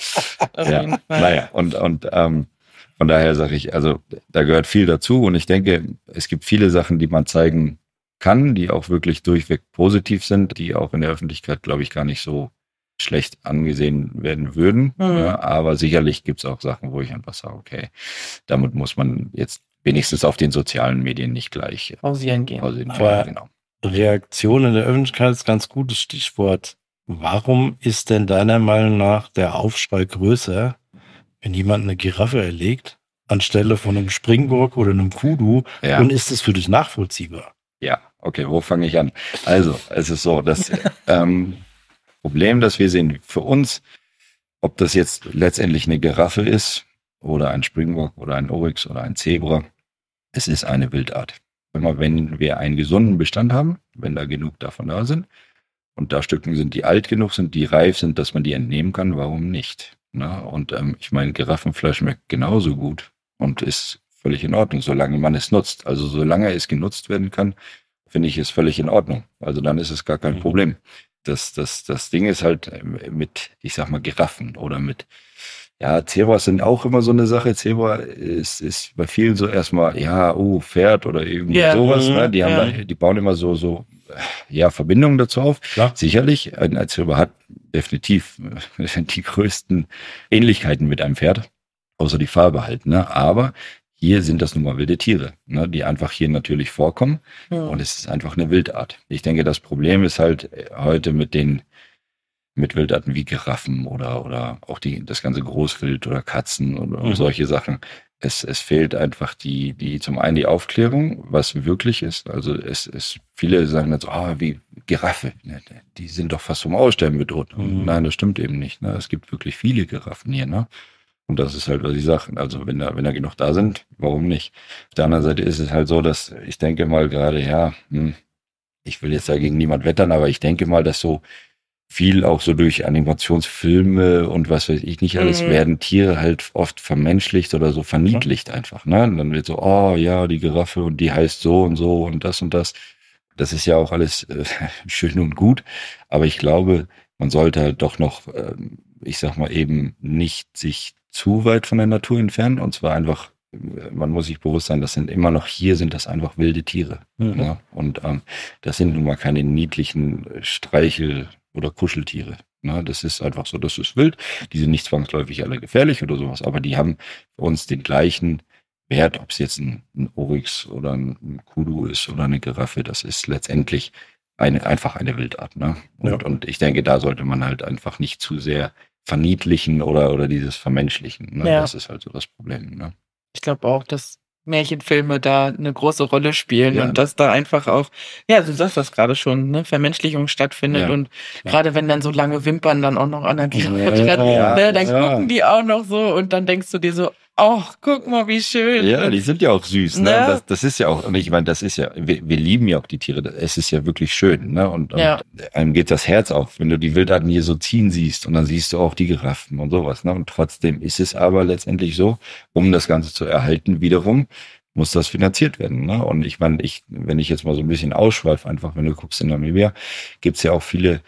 Auf ja, jeden Fall. naja, und, und ähm, von daher sage ich, also da gehört viel dazu und ich denke, es gibt viele Sachen, die man zeigen kann, die auch wirklich durchweg positiv sind, die auch in der Öffentlichkeit, glaube ich, gar nicht so schlecht angesehen werden würden. Mhm. Ja, aber sicherlich gibt es auch Sachen, wo ich einfach sage, okay, damit muss man jetzt wenigstens auf den sozialen Medien nicht gleich Pausieren gehen. pausieren. Aber- Ja, genau. Reaktion in der Öffentlichkeit ist ein ganz gutes Stichwort. Warum ist denn deiner Meinung nach der Aufschrei größer, wenn jemand eine Giraffe erlegt, anstelle von einem Springbock oder einem Kudu? Ja. Und ist es für dich nachvollziehbar? Ja, okay, wo fange ich an? Also, es ist so, das ähm, Problem, das wir sehen für uns, ob das jetzt letztendlich eine Giraffe ist oder ein Springbock oder ein Oryx oder ein Zebra, es ist eine Wildart. Immer wenn wir einen gesunden Bestand haben, wenn da genug davon da sind und da Stücken sind, die alt genug sind, die reif sind, dass man die entnehmen kann, warum nicht? Ne? Und ähm, ich meine, Giraffenfleisch schmeckt genauso gut und ist völlig in Ordnung, solange man es nutzt. Also solange es genutzt werden kann, finde ich es völlig in Ordnung. Also dann ist es gar kein Mhm. Problem. Das, das, das Ding ist halt mit, ich sag mal, Giraffen oder mit, ja, Zebras sind auch immer so eine Sache. Zebra ist, ist bei vielen so erstmal, ja, oh, Pferd oder irgendwie Ja. sowas. Mhm. Ne? Die haben Ja. da, die bauen immer so, so, ja, Verbindungen dazu auf. Klar. Sicherlich, ein ein Zebra hat definitiv äh, die größten Ähnlichkeiten mit einem Pferd, außer die Farbe halt. Ne? Aber hier sind das nun mal wilde Tiere, ne? Die einfach hier natürlich vorkommen. Hm. Und es ist einfach eine Wildart. Ich denke, das Problem ist halt heute mit den mit Wildarten wie Giraffen oder oder auch die das ganze Großwild oder Katzen oder Mhm. solche Sachen. Es, es fehlt einfach die die zum einen die Aufklärung, was wirklich ist. Also es es viele sagen jetzt, ah, wie Giraffe, ne, die sind doch fast vom Aussterben bedroht. Mhm. Nein, das stimmt eben nicht. Ne? Es gibt wirklich viele Giraffen hier, ne? Und das ist halt, was ich sage. Also wenn da, wenn da genug da sind, warum nicht? Auf der anderen Seite ist es halt so, dass ich denke mal gerade, ja, hm, ich will jetzt dagegen niemand wettern, aber ich denke mal, dass so viel auch so durch Animationsfilme und was weiß ich nicht alles Mhm. werden Tiere halt oft vermenschlicht oder so verniedlicht einfach, ne? Und dann wird so, oh ja, die Giraffe und die heißt so und so und das und das. Das ist ja auch alles äh, schön und gut, aber ich glaube, man sollte halt doch noch, ähm, ich sag mal eben, nicht sich zu weit von der Natur entfernen und zwar einfach man muss sich bewusst sein, das sind immer noch, hier sind das einfach wilde Tiere. Mhm. Ne? Und ähm, das sind nun mal keine niedlichen Streichel- oder Kuscheltiere. Ne? Das ist einfach so, das ist wild. Die sind nicht zwangsläufig alle gefährlich oder sowas, aber die haben für uns den gleichen Wert, ob es jetzt ein, ein Oryx oder ein, ein Kudu ist oder eine Giraffe, das ist letztendlich eine, einfach eine Wildart. Ne? Und, Ja. und ich denke, da sollte man halt einfach nicht zu sehr verniedlichen oder, oder dieses Vermenschlichen. Ne? Ja. Das ist halt so das Problem. Ne? Ich glaube auch, dass Märchenfilme da eine große Rolle spielen Ja. und dass da einfach auch, ja, du sagst das gerade schon, ne, Vermenschlichung stattfindet Ja. und Ja. gerade wenn dann so lange Wimpern dann auch noch an der Giraffe Ja, dran, ja, ne, dann ja. gucken die auch noch so und dann denkst du dir so, ach, guck mal, wie schön. Ja, die sind ja auch süß, ne? Ne? Das, das ist ja auch, und ich meine, das ist ja, wir, wir lieben ja auch die Tiere, es ist ja wirklich schön, ne? Und, und Ja. einem geht das Herz auf, wenn du die Wildarten hier so ziehen siehst und dann siehst du auch die Giraffen und sowas, ne? Und trotzdem ist es aber letztendlich so, um das Ganze zu erhalten, wiederum, muss das finanziert werden, ne? Und ich meine, ich, wenn ich jetzt mal so ein bisschen ausschweife, einfach, wenn du guckst in Namibia, gibt's ja auch viele,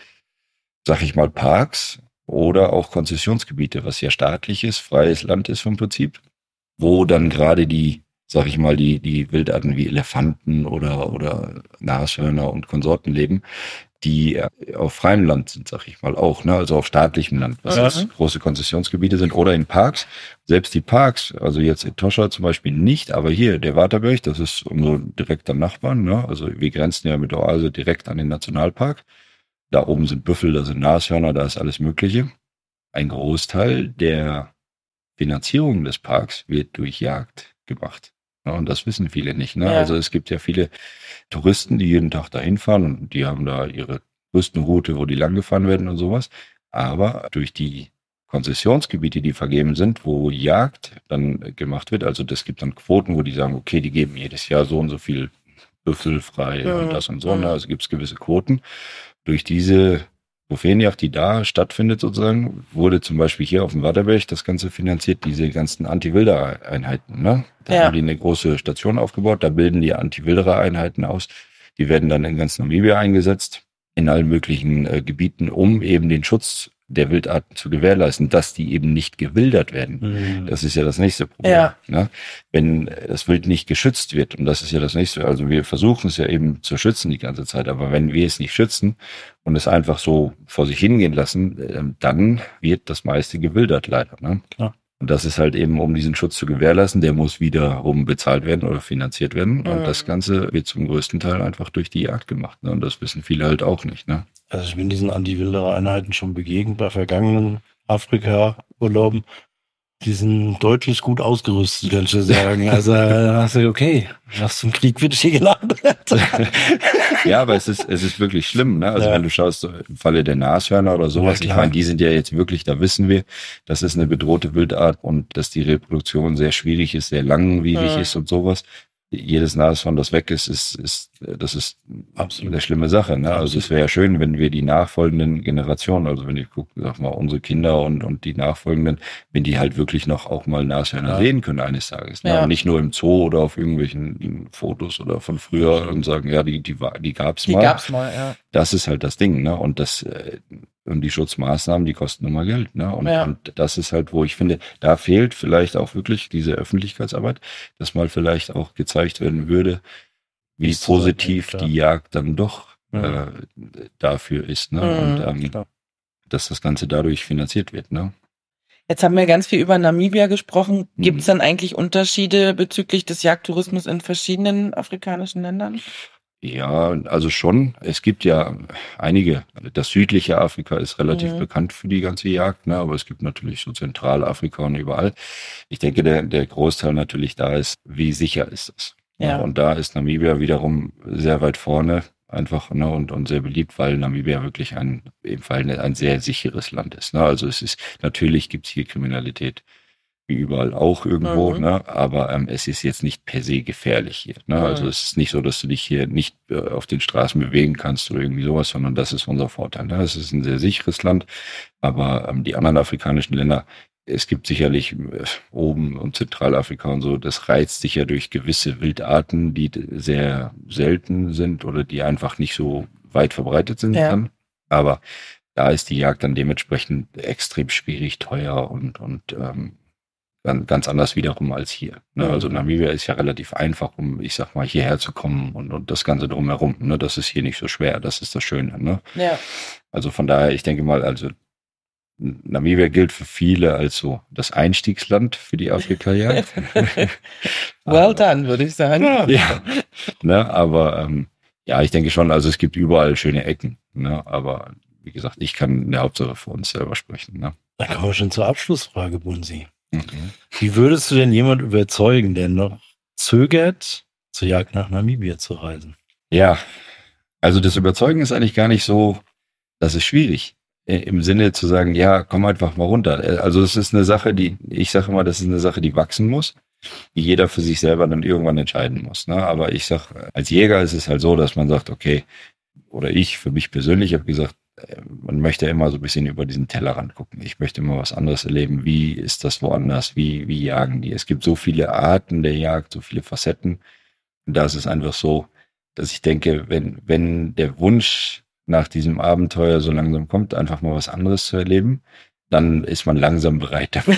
sag ich mal, Parks oder auch Konzessionsgebiete, was ja staatliches, freies Land ist vom Prinzip, wo dann gerade die, sag ich mal, die, die Wildarten wie Elefanten oder, oder Nashörner und Konsorten leben, die auf freiem Land sind, sag ich mal, auch, ne, also auf staatlichem Land, was Mhm. jetzt große Konzessionsgebiete sind oder in Parks. Selbst die Parks, also jetzt in Toscha zum Beispiel nicht, aber hier, der Waterberg, das ist unser direkter Nachbar, ne, also wir grenzen ja mit Oase direkt an den Nationalpark. Da oben sind Büffel, da sind Nashörner, da ist alles Mögliche. Ein Großteil der Finanzierung des Parks wird durch Jagd gemacht. Ja, und das wissen viele nicht. Ne? Ja. Also es gibt ja viele Touristen, die jeden Tag dahin fahren und die haben da ihre Touristenroute, wo die lang gefahren werden und sowas. Aber durch die Konzessionsgebiete, die vergeben sind, wo Jagd dann gemacht wird, also das gibt dann Quoten, wo die sagen, okay, die geben jedes Jahr so und so viel Büffel frei Mhm. und das und so. Ne? Mhm. Also gibt es gewisse Quoten. Durch diese Trophäenjagd, die da stattfindet sozusagen, wurde zum Beispiel hier auf dem Waterberg das Ganze finanziert, diese ganzen Anti-Wilderer-Einheiten. Ne? Da Ja. haben die eine große Station aufgebaut, da bilden die Anti-Wilderer-Einheiten aus. Die werden dann in ganz Namibia eingesetzt, in allen möglichen äh, Gebieten, um eben den Schutz der Wildarten zu gewährleisten, dass die eben nicht gewildert werden. Mhm. Das ist ja das nächste Problem. Ja. Ne? Wenn das Wild nicht geschützt wird, und das ist ja das nächste, also wir versuchen es ja eben zu schützen die ganze Zeit, aber wenn wir es nicht schützen und es einfach so vor sich hingehen lassen, äh, dann wird das meiste gewildert leider. Ne? Klar. Und das ist halt eben, um diesen Schutz zu gewährleisten, der muss wiederum bezahlt werden oder finanziert werden. Mhm. Und das Ganze wird zum größten Teil einfach durch die Jagd gemacht. Ne? Und das wissen viele halt auch nicht. Ne? Also ich bin diesen Anti-Wilderer-Einheiten schon begegnet bei vergangenen Afrika-Urlauben. Die sind deutlich gut ausgerüstet, kann ich dir sagen. Also da hast du, okay, was zum Krieg wird hier geladen. Ja, aber es ist, es ist wirklich schlimm, ne? Also Ja. wenn du schaust, so im Falle der Nashörner oder sowas, Ja, ich klar. meine, die sind ja jetzt wirklich, da wissen wir, das ist eine bedrohte Wildart und dass die Reproduktion sehr schwierig ist, sehr langwierig Mhm. ist und sowas. Jedes Nashorn, das weg ist, ist, ist, das ist Absolut. eine schlimme Sache, ne? Also Absolut. es wäre ja schön, wenn wir die nachfolgenden Generationen, also wenn ich gucke, sag mal, unsere Kinder und, und die nachfolgenden, wenn die halt wirklich noch auch mal Nashörner Ja. sehen können eines Tages, ne? Ja. Und nicht nur im Zoo oder auf irgendwelchen Fotos oder von früher und sagen, ja, die, die, war- die gab's Die mal. gab's mal, ja. Das ist halt das Ding, ne? Und das, äh, und die Schutzmaßnahmen, die kosten immer Geld, ne? Und, Ja. und das ist halt, wo ich finde, da fehlt vielleicht auch wirklich diese Öffentlichkeitsarbeit, dass mal vielleicht auch gezeigt werden würde, wie Wie es positiv zusammenhängt, ja. die Jagd dann doch Ja. äh, dafür ist, ne? Mhm. Und ähm, Klar. dass das Ganze dadurch finanziert wird, ne? Jetzt haben wir ganz viel über Namibia gesprochen. Mhm. Gibt es dann eigentlich Unterschiede bezüglich des Jagdtourismus in verschiedenen afrikanischen Ländern? Ja, also schon. Es gibt ja einige. Das südliche Afrika ist relativ Mhm. bekannt für die ganze Jagd, ne? Aber es gibt natürlich so Zentralafrika und überall. Ich denke, der, der Großteil natürlich da ist, wie sicher ist es? Ja. Und da ist Namibia wiederum sehr weit vorne einfach, ne, und, und sehr beliebt, weil Namibia wirklich ein, im Fall ein sehr sicheres Land ist, ne? Also es ist, natürlich gibt's hier Kriminalität, wie überall auch irgendwo, Mhm. ne? Aber ähm, es ist jetzt nicht per se gefährlich hier, ne? Mhm. Also es ist nicht so, dass du dich hier nicht äh, auf den Straßen bewegen kannst oder irgendwie sowas, sondern das ist unser Vorteil, ne? Es ist ein sehr sicheres Land, aber ähm, die anderen afrikanischen Länder, es gibt sicherlich äh, oben und Zentralafrika und so, das reizt sich ja durch gewisse Wildarten, die d- sehr selten sind oder die einfach nicht so weit verbreitet sind. Ja. Dann. Aber da ist die Jagd dann dementsprechend extrem schwierig, teuer und, und ähm, ganz, ganz anders wiederum als hier. Ne? Also Namibia ist ja relativ einfach, um, ich sag mal, hierher zu kommen und, und das Ganze drumherum. Ne? Das ist hier nicht so schwer, das ist das Schöne. Ne? Ja. Also von daher, ich denke mal, also Namibia gilt für viele als so das Einstiegsland für die Afrika-Jagd. Well done, würde ich sagen. Ja, ja. Ne, aber ähm, ja, ich denke schon, also es gibt überall schöne Ecken. Ne, aber wie gesagt, ich kann in der Hauptsache für uns selber sprechen. Ne. Dann kommen wir schon zur Abschlussfrage, Bunsi. Mhm. Wie würdest du denn jemand überzeugen, der noch zögert, zur Jagd nach Namibia zu reisen? Ja, also das Überzeugen ist eigentlich gar nicht so, das ist schwierig. Im Sinne zu sagen, ja, komm einfach mal runter. Also es ist eine Sache, die, ich sage immer, das ist eine Sache, die wachsen muss, die jeder für sich selber dann irgendwann entscheiden muss. Ne? Aber ich sag, als Jäger ist es halt so, dass man sagt, okay, oder ich, für mich persönlich, habe gesagt, man möchte immer so ein bisschen über diesen Tellerrand gucken. Ich möchte immer was anderes erleben. Wie ist das woanders? Wie, wie jagen die? Es gibt so viele Arten der Jagd, so viele Facetten. Und da ist es einfach so, dass ich denke, wenn, wenn der Wunsch nach diesem Abenteuer so langsam kommt, einfach mal was anderes zu erleben, dann ist man langsam bereit dafür.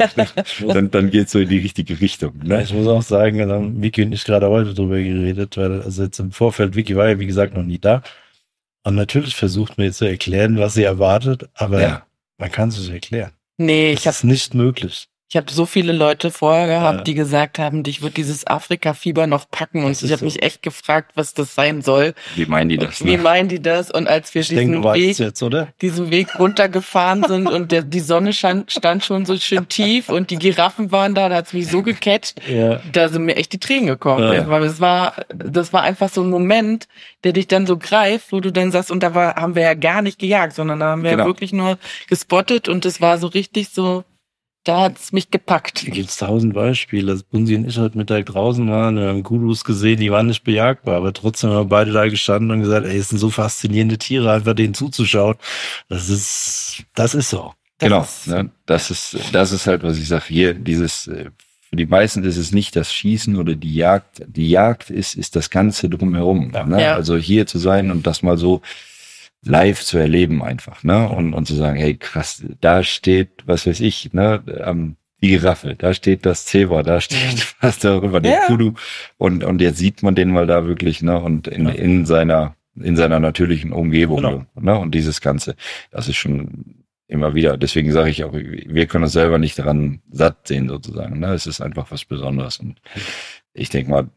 dann dann geht es so in die richtige Richtung. Ne? Ich muss auch sagen, also Vicky und ich gerade heute drüber geredet, weil also jetzt im Vorfeld, Vicky war ja wie gesagt noch nie da. Und natürlich versucht man jetzt zu erklären, was sie erwartet, aber Ja. man kann es nicht erklären. Nee, ich Das habe ist nicht möglich. ich hab so viele Leute vorher gehabt, Ja. die gesagt haben, dich wird dieses Afrika-Fieber noch packen. Und Das ich ist habe so. mich echt gefragt, was das sein soll. Wie meinen die das? Und wie Ne? meinen die das? Und als wir Ich denke, diesen du weißt Weg, jetzt, oder? diesen Weg runtergefahren sind und der, die Sonne stand, stand schon so schön tief und die Giraffen waren da, da hat's mich so gecatcht. Ja. Da sind mir echt die Tränen gekommen. Ja. Weil es war, das war einfach so ein Moment, der dich dann so greift, wo du dann sagst, und da war, haben wir ja gar nicht gejagt, sondern da haben wir Genau. ja wirklich nur gespottet und es war so richtig so, da hat's mich gepackt. Da gibt's tausend Beispiele. Als Bunsi und ich heute Mittag draußen waren, wir haben Gurus gesehen, die waren nicht bejagbar, aber trotzdem haben wir beide da gestanden und gesagt, ey, es sind so faszinierende Tiere, einfach denen zuzuschauen. Das ist, das ist so. Das Genau, ist- ne? das ist das ist halt, was ich sage. Hier, dieses, äh, für die meisten ist es nicht das Schießen oder die Jagd. Die Jagd ist ist das Ganze drumherum. Ja. Ne? Ja. Also hier zu sein und das mal so live zu erleben einfach, ne? Und und zu sagen, hey krass, da steht, was weiß ich, ne? Ähm, die Giraffe, da steht das Zebra, da steht was darüber, der Ja. Kudu. Und und jetzt sieht man den mal da wirklich, ne? Und in Ja. in seiner in seiner natürlichen Umgebung, Genau. ne? Und dieses Ganze, das ist schon immer wieder. Deswegen sage ich auch, wir können uns selber nicht daran satt sehen sozusagen. Ne? Es ist einfach was Besonderes. Und ich denke mal,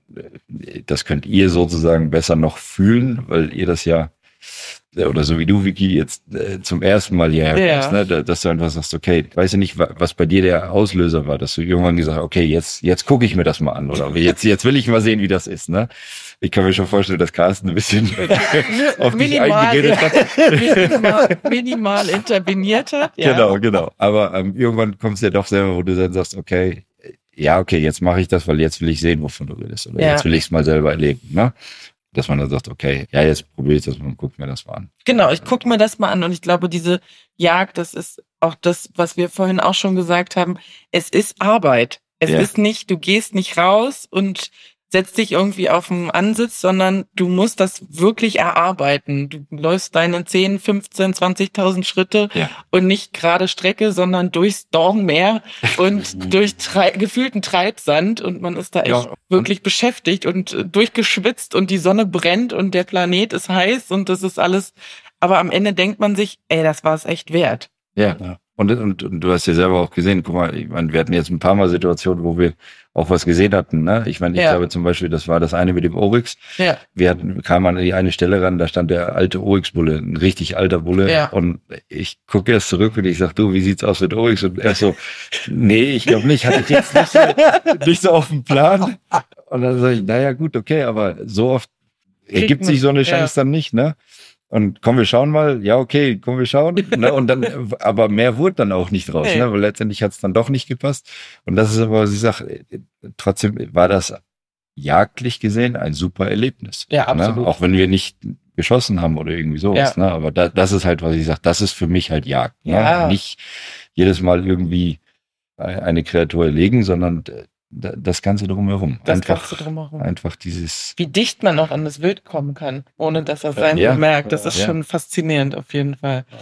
das könnt ihr sozusagen besser noch fühlen, weil ihr das ja, oder so wie du, Vicky, jetzt äh, zum ersten Mal hierher Ja. kommst, ne? Da- dass du einfach sagst, okay, ich weiß ja nicht, wa- was bei dir der Auslöser war, dass du irgendwann gesagt hast, okay, jetzt jetzt gucke ich mir das mal an oder jetzt jetzt will ich mal sehen, wie das ist. Ne? Ich kann mir schon vorstellen, dass Carsten ein bisschen auf dich Minimal, eingeredet hat. minimal, minimal interveniert hat. Ja. Genau, genau. Aber ähm, irgendwann kommst du ja doch selber, wo du dann sagst, okay, ja, okay, jetzt mache ich das, weil jetzt will ich sehen, wovon du redest. Oder Ja. jetzt will ich es mal selber erleben. Ne? Dass man dann sagt, okay, ja, jetzt probiere ich das mal und guck mir das mal an. Genau, ich gucke mir das mal an und ich glaube, diese Jagd, das ist auch das, was wir vorhin auch schon gesagt haben. Es ist Arbeit. Es Ja. ist nicht, du gehst nicht raus und setzt dich irgendwie auf den Ansitz, sondern du musst das wirklich erarbeiten. Du läufst deine zehn, fünfzehn, zwanzigtausend Schritte Ja. und nicht gerade Strecke, sondern durchs Dornmeer und durch trei- gefühlten Treibsand und man ist da echt Ja. wirklich beschäftigt und äh, durchgeschwitzt und die Sonne brennt und der Planet ist heiß und das ist alles, aber am Ende denkt man sich, ey, das war es echt wert. Ja. Ja. Und, und, und du hast ja selber auch gesehen, guck mal, ich meine, wir hatten jetzt ein paar Mal Situationen, wo wir auch was gesehen hatten. Ne? Ich meine, ich Ja. glaube zum Beispiel, das war das eine mit dem Oryx. Ja. Wir hatten, kamen an die eine Stelle ran, da stand der alte Oryx-Bulle, ein richtig alter Bulle. Ja. Und ich gucke erst zurück und ich sag, du, wie sieht's aus mit Oryx? Und er so, nee, ich glaube nicht, hatte ich jetzt nicht so, nicht so auf dem Plan. Und dann sage ich, naja, gut, okay, aber so oft ergibt man- sich so eine ja. Chance dann nicht, ne? Und komm, wir schauen mal. Ja, okay, komm, wir schauen. Ne? Und dann, aber mehr wurde dann auch nicht draus, Nee. ne? Weil letztendlich hat es dann doch nicht gepasst. Und das ist aber, was ich sage, trotzdem war das jagdlich gesehen ein super Erlebnis. Ja, absolut. Ne? Auch wenn wir nicht geschossen haben oder irgendwie sowas. Ja. Ne? Aber da, das ist halt, was ich sage, das ist für mich halt Jagd. Ne? Ja. Nicht jedes Mal irgendwie eine Kreatur erlegen, sondern das Ganze drumherum. Das einfach, Ganze drumherum. einfach dieses. Wie dicht man auch an das Wild kommen kann, ohne dass er es Ja. einfach merkt. Das ist Ja. schon faszinierend auf jeden Fall.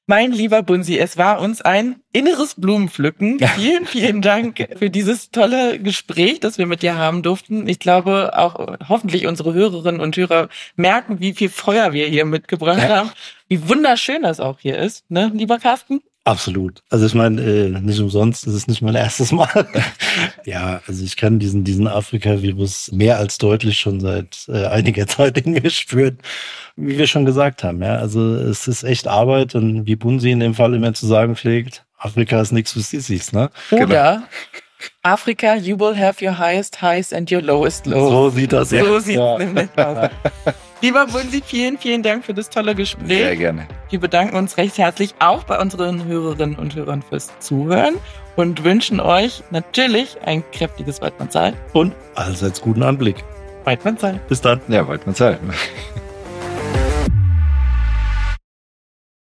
Mein lieber Bunsi, es war uns ein inneres Blumenpflücken. Vielen, vielen Dank für dieses tolle Gespräch, das wir mit dir haben durften. Ich glaube, auch hoffentlich unsere Hörerinnen und Hörer merken, wie viel Feuer wir hier mitgebracht ja. haben. Wie wunderschön das auch hier ist, ne, lieber Carsten? Absolut. Also ich meine, äh, nicht umsonst, das ist nicht mein erstes Mal. Ja, also ich kann diesen diesen Afrika-Virus mehr als deutlich schon seit äh, einiger Zeit in mir spüren, wie wir schon gesagt haben. Ja, also es ist echt Arbeit und wie Bunsi in dem Fall immer zu sagen pflegt, Afrika ist nichts für Sissis, ne? Oder genau. Afrika, you will have your highest highs and your lowest lows. So sieht das so ja. sieht es nämlich aus. Lieber Bunsi, vielen, vielen Dank für das tolle Gespräch. Sehr gerne. Wir bedanken uns recht herzlich auch bei unseren Hörerinnen und Hörern fürs Zuhören und wünschen euch natürlich ein kräftiges Weidmannsheil. Und allseits guten Anblick. Weidmannsheil. Bis dann. Ja, Weidmannsheil.